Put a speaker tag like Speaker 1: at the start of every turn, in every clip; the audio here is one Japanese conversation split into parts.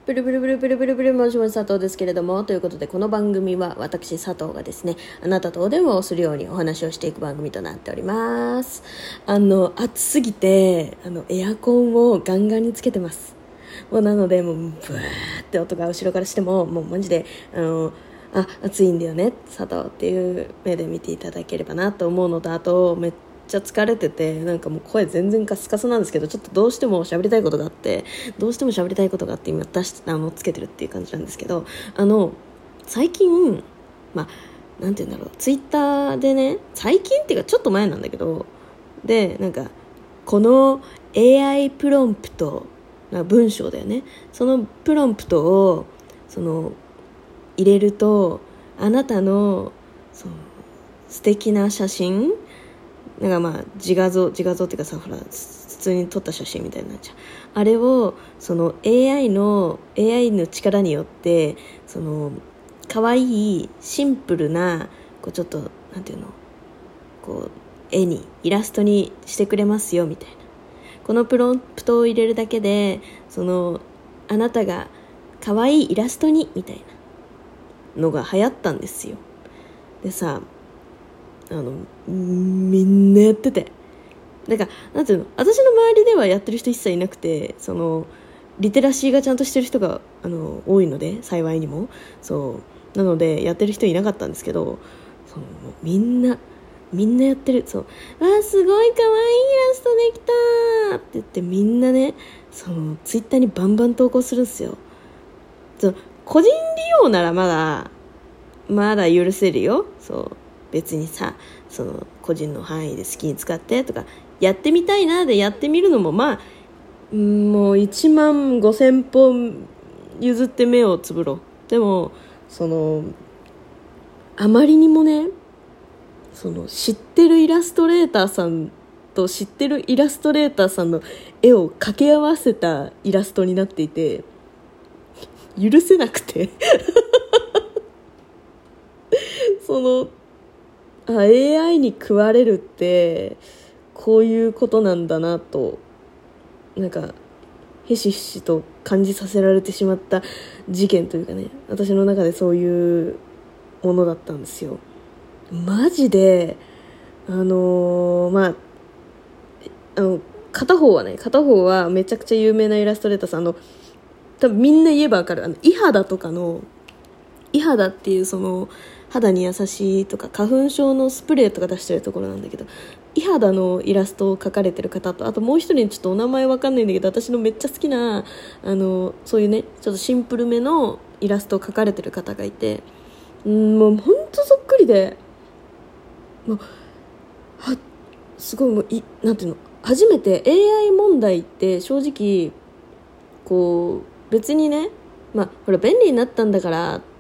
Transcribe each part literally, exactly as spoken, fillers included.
Speaker 1: ブルブルブルブルブルブルもしもし佐藤ですけれども、ということでこの番組は私佐藤がですね、あなたとお電話をするようにお話をしていく番組となっております。あの暑すぎてあのエアコンをガンガンにつけてます。もうなのでもうブワーって音が後ろからしてももうマジであのあ暑いんだよね佐藤っていう目で見ていただければなと思うのと、あとめっめっちゃ疲れてて、なんかもう声全然カスカスなんですけど、ちょっとどうしても喋りたいことがあってどうしても喋りたいことがあって今出しあのつけてるっていう感じなんですけど、あの最近まあなんて言うんだろう、ツイッターでね、最近っていうかちょっと前なんだけど、でなんかこの エーアイ プロンプトな文章だよね、そのプロンプトをその入れるとあなたのそう素敵な写真なんかまあ自画像自画像っていうかさ、ほら普通に撮った写真みたいになっちゃう、あれをその エーアイ の エーアイ の力によってその可愛いシンプルなこうちょっとなんていうのこう絵にイラストにしてくれますよみたいな、このプロンプトを入れるだけでそのあなたが可愛いイラストにみたいなのが流行ったんですよ。でさ、あのみんなやってて、なんかなんていうの、私の周りではやってる人一切いなくて、そのリテラシーがちゃんとしてる人があの多いので幸いにもそうなのでやってる人いなかったんですけど、そのみんなみんなやってる。そう、わーすごい可愛いイラストできたって言ってみんなね、そのツイッターにバンバン投稿するんですよ。そう個人利用ならまだまだ許せるよ。そう別にさ、その個人の範囲で好きに使ってとかやってみたいなでやってみるのもまあもういちまんごせんぽん譲って目をつぶろう。でもそのあまりにもね、その知ってるイラストレーターさんと知ってるイラストレーターさんの絵を掛け合わせたイラストになっていて許せなくてそのあ エーアイ に食われるってこういうことなんだなと、なんかひしひしと感じさせられてしまった事件というかね、私の中でそういうものだったんですよ。マジであのー、まああの片方はね片方はめちゃくちゃ有名なイラストレーターさん、あの多分みんな言えばわかるあのイハダとかのイハダっていうその肌に優しいとか花粉症のスプレーとか出してるところなんだけど、イハダのイラストを描かれてる方と、あともう一人ちょっとお名前わかんないんだけど、私のめっちゃ好きなあのそういうねちょっとシンプルめのイラストを描かれてる方がいて、うんもうほんとそっくりで、もうはすごいもういなんていうの、初めて エーアイ 問題って正直こう別にね、まあほら便利になったんだからって、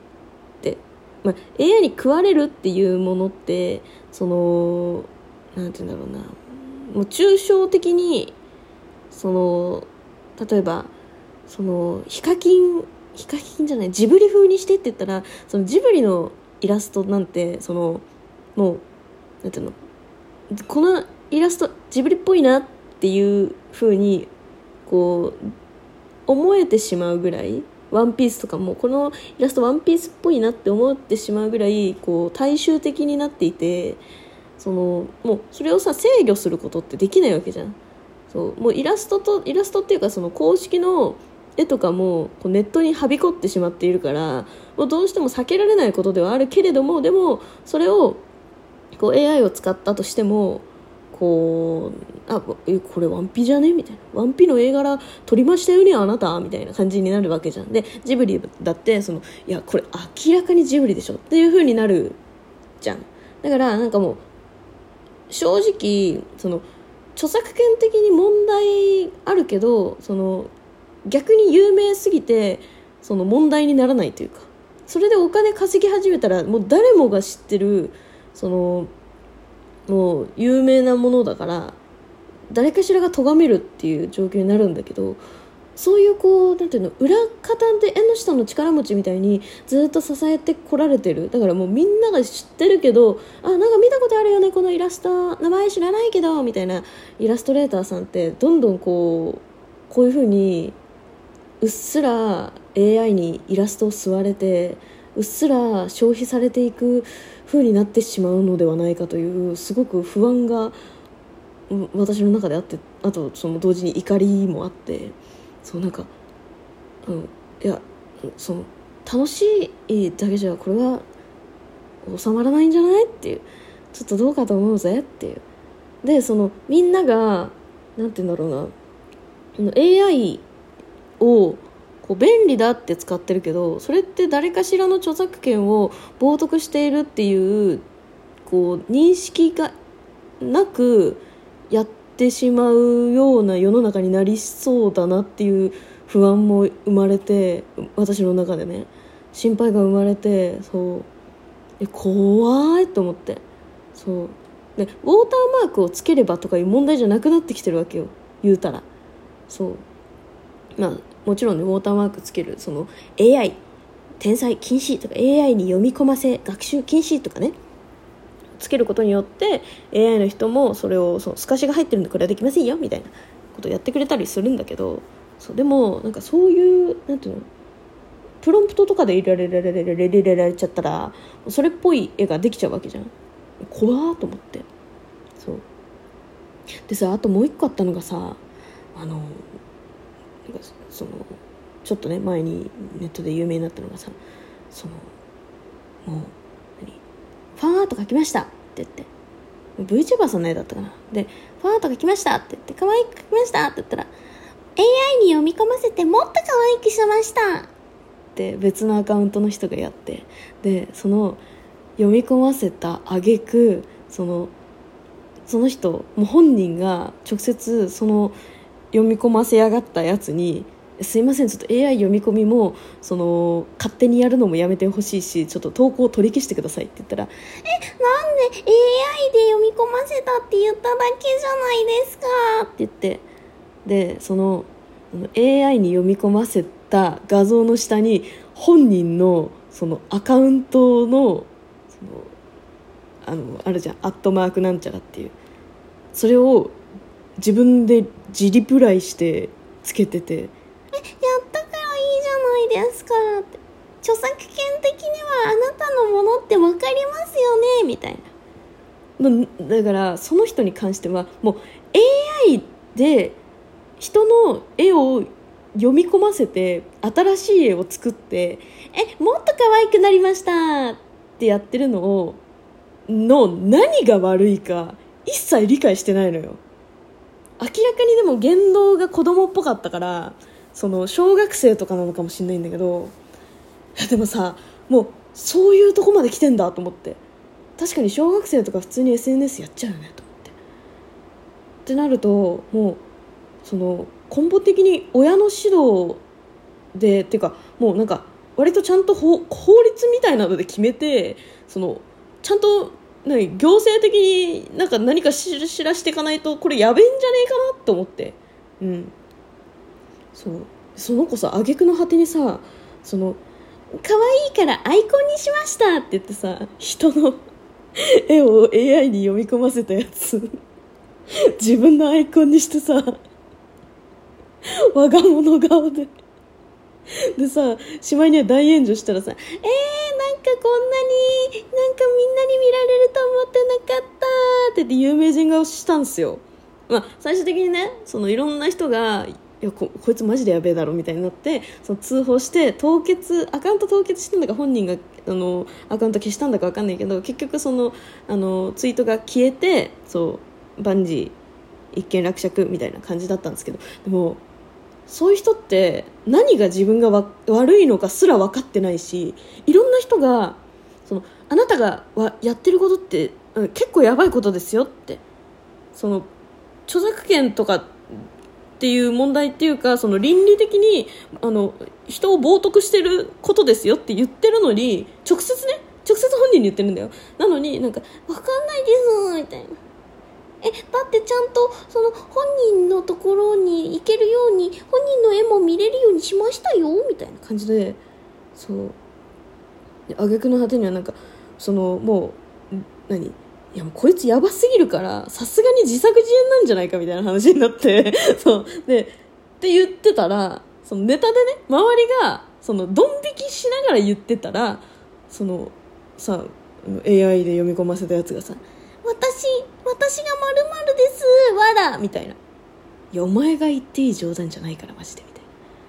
Speaker 1: まあ、エーアイ に食われるっていうものってそのなんていうんだろうな、もう抽象的にその例えばそのヒカキンヒカキンじゃないジブリ風にしてって言ったら、そのジブリのイラストなんてそのもうなんていうの、このイラストジブリっぽいなっていう風にこう思えてしまうぐらい、ワンピースとかもこのイラストワンピースっぽいなって思ってしまうぐらいこう大衆的になっていて、そのもうそれをさ制御することってできないわけじゃん。そうもうイラストとイラストっていうかその公式の絵とかもこうネットにはびこってしまっているから、もうどうしても避けられないことではあるけれども、でもそれをこう エーアイ を使ったとしてもこうあえこれワンピじゃねみたいな、ワンピの絵柄撮りましたよねあなたみたいな感じになるわけじゃん。でジブリだってそのいやこれ明らかにジブリでしょっていう風になるじゃん。だからなんかもう正直その著作権的に問題あるけど、その逆に有名すぎてその問題にならないというか、それでお金稼ぎ始めたらもう誰もが知ってるそのもう有名なものだから誰かしらが咎めるっていう状況になるんだけど、そういうこうなんていうの裏方で縁の下の力持ちみたいにずっと支えてこられてる。だからもうみんなが知ってるけど、あなんか見たことあるよねこのイラスト、名前知らないけどみたいなイラストレーターさんってどんどんこうこういう風にうっすら エーアイ にイラストを吸われてうっすら消費されていく風になってしまうのではないかというすごく不安が私の中であって、あとその同時に怒りもあって、そうなんか、うん、いやその楽しいだけじゃこれは収まらないんじゃないっていう、ちょっとどうかと思うぜっていう。でそのみんながなんて言うんだろうな、 エーアイ をこう便利だって使ってるけど、それって誰かしらの著作権を冒涜しているっていうこう認識がなくやってしまうような世の中になりそうだなっていう不安も生まれて、私の中でね心配が生まれて、そうえ怖いと思って、そうでウォーターマークをつければとかいう問題じゃなくなってきてるわけよ、言うたら。そうまあもちろんねウォーターマークつける、その エーアイ 天才禁止とか エーアイ に読み込ませ学習禁止とかねつけることによって エーアイ の人もそれをそう透かしが入ってるんでこれはできませんよみたいなことをやってくれたりするんだけど、そうでもなんかそういうなんていうのプロンプトとかで入れられられられられられちゃったらそれっぽい絵ができちゃうわけじゃん。怖ーと思って。そうでさ、あともう一個あったのがさ、あのなんかそのちょっとね前にネットで有名になったのがさ、そのもう何ファンアート描きましたって言って VTuber さんの絵だったかな、でファンアート描きましたって言って可愛く描きましたって言ったら エーアイ に読み込ませてもっと可愛くしましたって別のアカウントの人がやって、でその読み込ませた挙句そのその人もう本人が直接その読み込ませやがったやつにすいませんちょっと エーアイ 読み込みもその勝手にやるのもやめてほしいしちょっと投稿を取り消してくださいって言ったら、えなんで エーアイ で読み込ませたって言っただけじゃないですかって言って、でその エーアイ に読み込ませた画像の下に本人のそのアカウントのそのあのあるじゃんアットマークなんちゃらっていう、それを自分で自リプライしてつけてて、えやったからいいじゃないですかって、著作権的にはあなたのものって分かりますよねみたいな。だからその人に関してはもう エーアイ で人の絵を読み込ませて新しい絵を作ってえもっと可愛くなりましたってやってるのをの何が悪いか一切理解してないのよ。明らかにでも言動が子供っぽかったからその小学生とかなのかもしれないんだけど、でもさもうそういうとこまで来てんだと思って、確かに小学生とか普通に エスエヌエス やっちゃうよねと思ってってなると、もうその根本的に親の指導でっていうかもうなんか割とちゃんと法、法律みたいなので決めてそのちゃんと何行政的になんか何か知らしていかないとこれやべえんじゃねえかなと思って、うん、そうその子さ挙句の果てにさその可愛いからアイコンにしましたって言ってさ人の絵を エーアイ に読み込ませたやつ自分のアイコンにしてさ我が物顔ででさしまいには大炎上したらさえー、なんかこんなになんかみんなに見られると思ってなかったって言って有名人顔したんすよ。まあ最終的にねそのいろんな人がいや こ, こいつマジでやべえだろみたいになってその通報して凍結アカウント凍結したんだか本人があのアカウント消したんだか分かんないけど結局そのあのツイートが消えてそう万事一件落着みたいな感じだったんですけど、でもそういう人って何が自分がわ悪いのかすら分かってないし、いろんな人がそのあなたがわやってることって結構やばいことですよってその著作権とかっていう問題っていうかその倫理的にあの人を冒涜してることですよって言ってるのに直接ね直接本人に言ってるんだよ。なのになんか分かんないですみたいな、えだってちゃんとその本人のところに行けるように本人の絵も見れるようにしましたよみたいな感じで、そうで挙句の果てにはなんかそのもう何いやもうこいつやばすぎるからさすがに自作自演なんじゃないかみたいな話になってそうでって言ってたらそのネタでね周りがそのドン引きしながら言ってたらそのさ エーアイ で読み込ませたやつがさ私私が〇〇ですわらみたいな、いやお前が言っていい冗談じゃないからマジでみたいな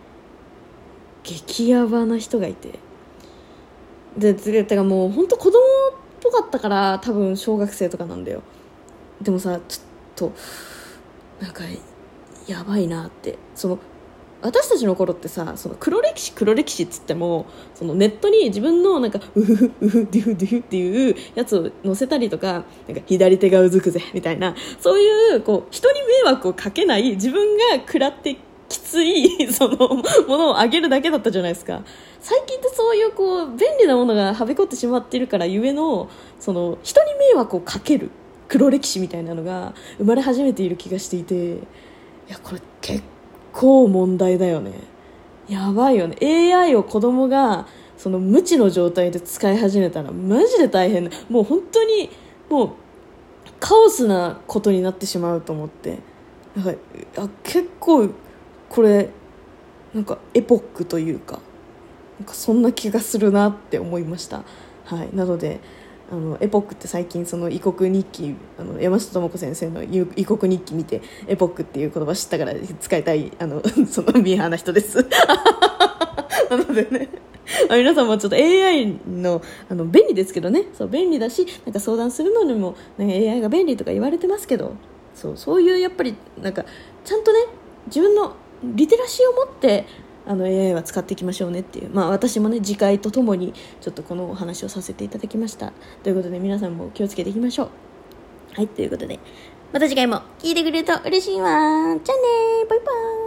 Speaker 1: 激ヤバな人がいて、でてかもう本当子供っぽかったから多分小学生とかなんだよ。でもさちょっとなんかやばいなって、その私たちの頃ってさその黒歴史黒歴史っつってもそのネットに自分のなんかウフフウフデュフデュフっていうやつを載せたりとか、なんか左手がうずくぜみたいな、そういうこう人に迷惑をかけない自分が食らってきついそのものをあげるだけだったじゃないですか。最近ってそういうこう便利なものがはびこってしまっているからゆえのその人に迷惑をかける黒歴史みたいなのが生まれ始めている気がしていて、いやこれ結構問題だよね。やばいよね。 エーアイ を子供がその無知の状態で使い始めたらマジで大変だ。もう本当にもうカオスなことになってしまうと思って、なんかあ結構これなんかエポックというか、なんかそんな気がするなって思いました。はい、なのであのエポックって最近その異国日記、あの山下智子先生の異国日記見てエポックっていう言葉知ったから使いたいあのそのミーハーな人ですなのでね皆さんもちょっと エーアイ の, あの便利ですけどね、そう便利だしなんか相談するのにも、ね、エーアイ が便利とか言われてますけど、そうそういうやっぱりなんかちゃんとね自分のリテラシーを持ってあの エーアイ は使っていきましょうねっていう、まあ私もね次回とともにちょっとこのお話をさせていただきました。ということで皆さんも気をつけていきましょう。はい、ということでまた次回も聞いてくれると嬉しいわ。じゃあね、バイバイ。